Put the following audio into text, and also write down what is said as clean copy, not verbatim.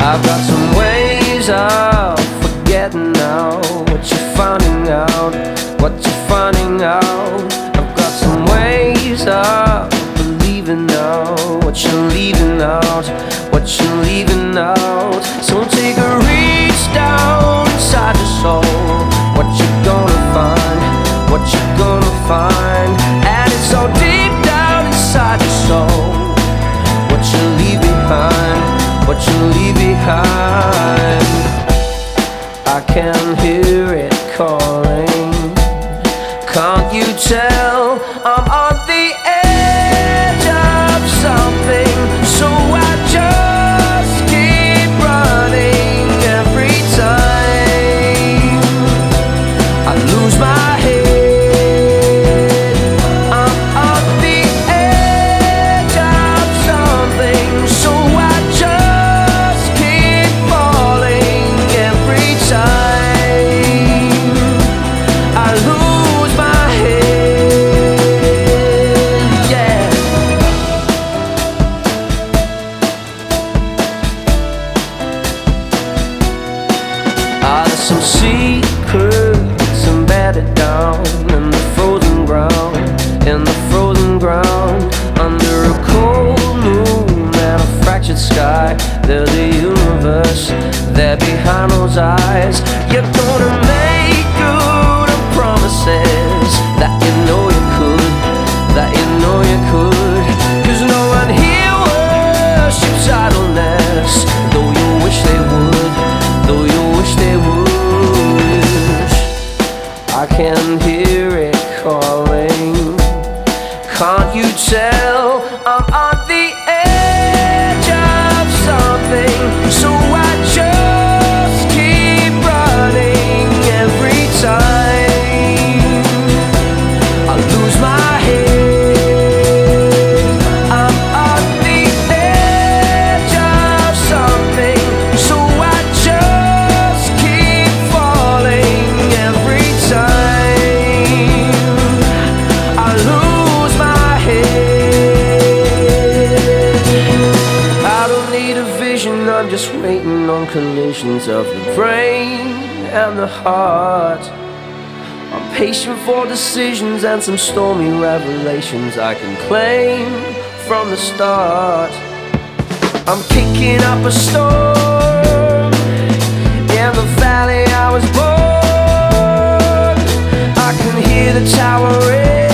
I've got some ways of forgetting now what you're finding out, what you're finding out. I've got some ways of believing now what you're leaving out, what you're leaving out. So take a reach down inside your soul. What you're gonna find, what you're gonna find. And it's so deep down inside your soul. What you leave behind, what you leave behind. I can hear it calling. Can't you tell I'm on the edge of something? So I just keep running every time I lose my head. I'm on the edge of something, so I just keep falling every time I lose my head. Yeah. There's some secrets embedded down in the frozen ground, in the frozen ground. Under a cold moon and a fractured sky, there's a universe there behind those eyes. You're gonna make good on promises that you know you could, that you know you could. 'Cause no one here worships idleness, though you wish they would, though you wish they would. I can hear it calling. Can't you tell I'm on the edge of something? So I just keep running every time I lose my head. I'm on the edge of something, so I just keep falling every time I lose my head. I don't need a vision, I'm just waiting on collisions of the brain and the heart. I'm patient for decisions and some stormy revelations I can claim from the start. I'm kicking up a storm in the valley I was born. I can hear the tower ring.